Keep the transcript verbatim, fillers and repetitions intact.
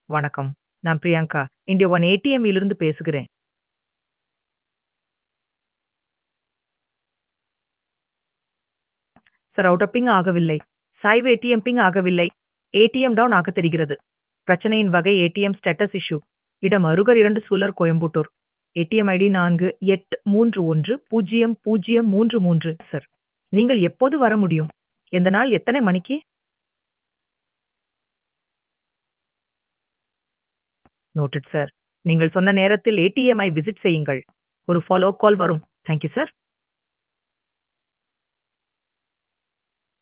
வணக்கம். நான் Priyanka. India one ATM இலிருந்து பேசுகிறேன். சார் அவுட் ஆஃப் பிங் ஆகவில்லை. சாய்வு ஏடிஎம் பிங் ஆகவில்லை. ஏடிஎம் டவுன் ஆகத் தெரிகிறது. பிரச்சனையின் வகை ஏடிஎம் ஸ்டேட்டஸ் இஷ்யூ. இடம் அருகர் இரண்டு சூலர் கோயம்புத்தூர். ஏடிஎம் ஐடி நான்கு எட்டு மூன்று ஒன்று பூஜ்ஜியம் பூஜ்ஜியம் மூன்று மூன்று சார். நீங்கள் எப்போது வர முடியும்? எந்த நாள் எத்தனை மணிக்கு? Noted sir. நீங்கள் சொன்ன நேரத்தில் ஏடிஎம் ஐ விசிட் செய்யுங்கள். ஒரு ஃபாலோ கால் வரும். Thank you sir.